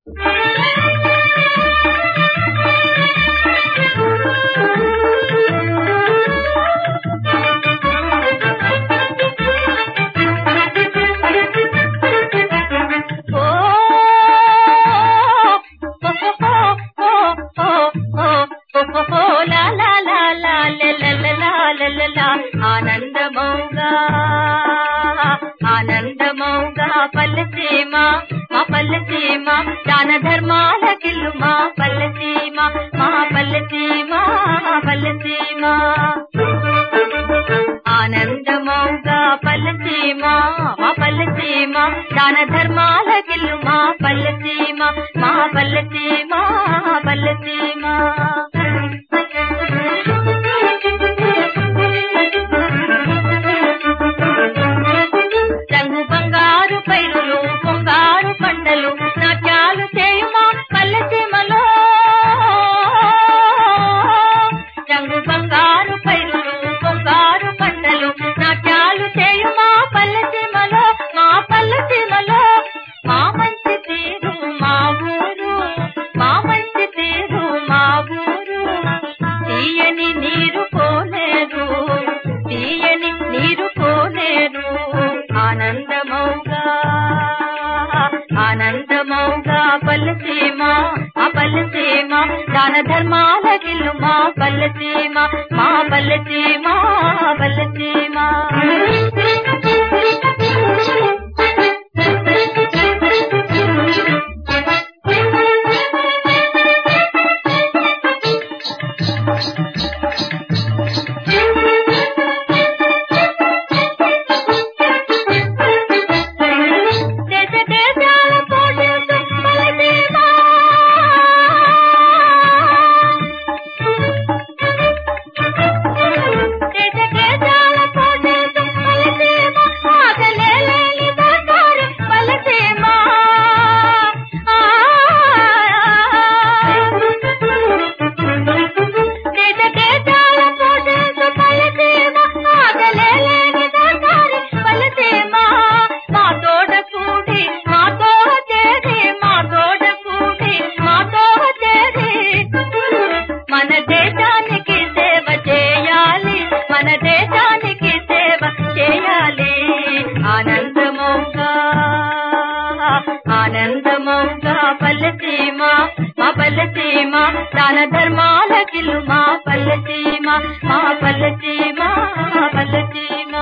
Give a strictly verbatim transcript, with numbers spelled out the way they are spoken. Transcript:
ఆనందమౌగా ఆనందమౌగా పల్లెసీమ మా పల్లెసీమ దాన ధర్మాల కిల్లు మా పల్లెసీమ మా పల్లెసీమ పల్లెసీమ ఆనందమౌగా పల్లెసీమ మా పల్లెసీమ దాన ధర్మాల కిల్లు మా పల్లెసీమ మా పల్లెసీమ పల్లెసీమ ఆనందమౌగా పల్లెసీమ మా పల్లెసీమ దాన ధర్మాల గిల్లు మా పల్లెసీమ మా పల్లెసీమ పల్లెసీమ ఆనందమౌగా పల్లెసీమ మా పల్లెసీమ దాన ధర్మాల కిల్లు మా పల్లెసీమ మా పల్లెసీమ పల్లెసీమ